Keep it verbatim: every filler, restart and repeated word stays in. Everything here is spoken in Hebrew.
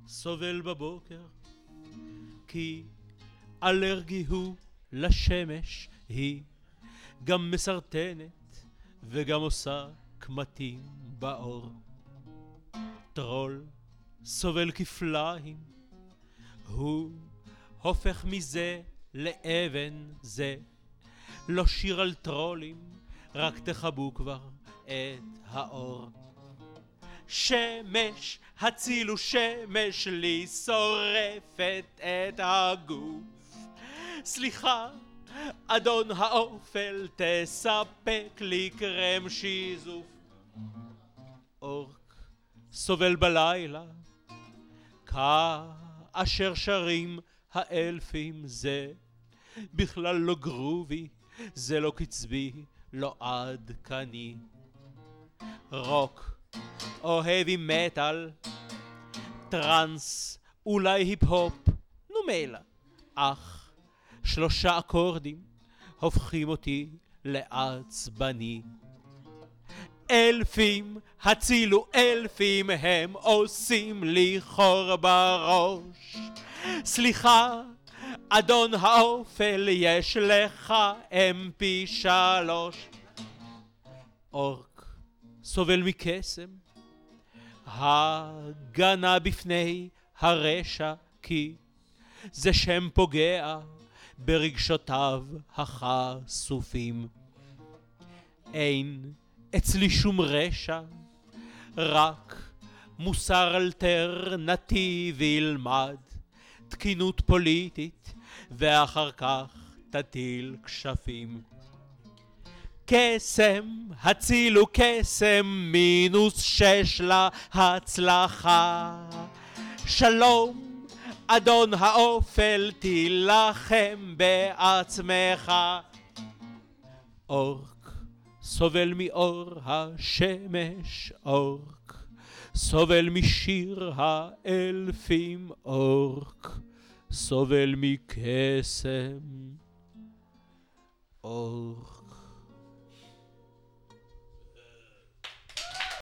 סובל בבוקר, כי אלרגי הוא לשמש, היא גם מסרטנת וגם עושה קמטים באור. טרול סובל כפליים, הוא הופך מזה לאבן, זה לא שיר על טרולים, רק תחבו כבר את האור. שמש, הצילו שמש לי, שורפת את הגוף. סליחה, אדון האופל, תספק לי קרם שיזוף. אורק סובל בלילה, כאשר שרים האלפים, זה בכלל לא גרובי, זה לא קצבי, לא עדכני. רוק או heavy metal, טרנס, אולי היפ-הופ, נו מילא. אך שלושה אקורדים הופכים אותי לעצבני. אלפים, הצילו אלפים, הם עושים לי חור בראש. סליחה, אדון האופל, יש לך אם פי שלוש. אורק סובל מקסם, הגנה בפני הרשע, כי זה שם פוגע ברגשותיו החשופים. אין אצלי שום רשע, רק מוסר אלטרנטיבי, ילמד תקינות פוליטית ואחר כך תטיל כשפים. קסם, הצילו קסם, מינוס שש להצלחה. שלום, אדון האופל, תילחם בעצמך. אורק סובל מאור השמש, אורק סובל משיר האלפים, אורק סובל מקסם, אורק